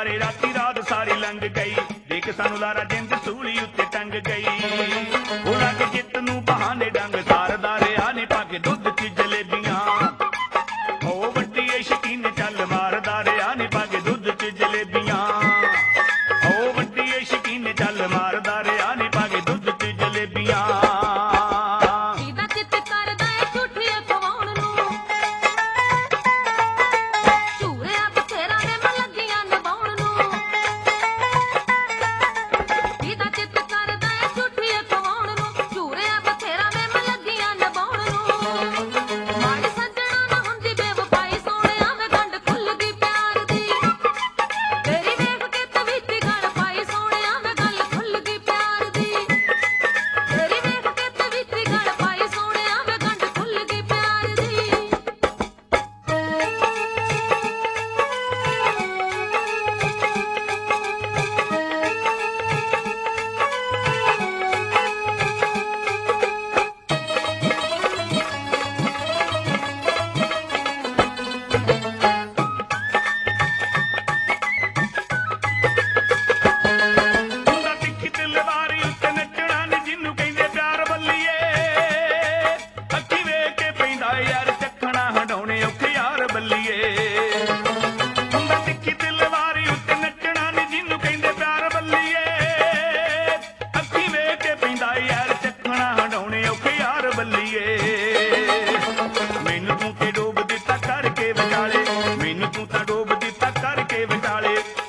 ਸਾਰੇ ਰਾਤੀ ਰਾਤ ਸਾਰੀ ਲੰਘ ਗਈ, ਦੇਖ ਸਾਨੂੰ ਲਾਰਾ ਜਿੰਦ ਸੂਲੀ ਉੱਤੇ ਟੰਗ ਗਈ। ਉਹਨਾਂ ਕੇ ਜਿੱਤ ਨੂੰ ਬਹਾਨੇ ਡੰਗ ਸਾਰਦਾ ਰਿਹਾ ਨੇ ਪਾ ਕੇ ਦੁੱਧ ਚ ਜਲੇਬੀਆਂ। ਉਹ ਵੱਡੀ ਏ ਸ਼ਕੀਨ ਚੱਲ ਮਾਰਦਾ ਰਿਹਾ ਨੇ ਪਾ ਕੇ ਦੁੱਧ ਚ ਜਲੇਬੀਆਂ। ਉਹ ਵੱਡੀ ਏ ਸ਼ਕੀਨ ਚੱਲ ਮਾਰਦਾ ਰਿਹਾ ਨੇ ਪਾ ਕੇ ਦੁੱਧ ਚ ਜਲੇਬੀਆਂ। ਮੈਨੂੰ ਤੂੰ ਤਾਂ ਡੋਬ ਦਿੱਤਾ ਕਰਕੇ ਵਿਚਾਲੇ,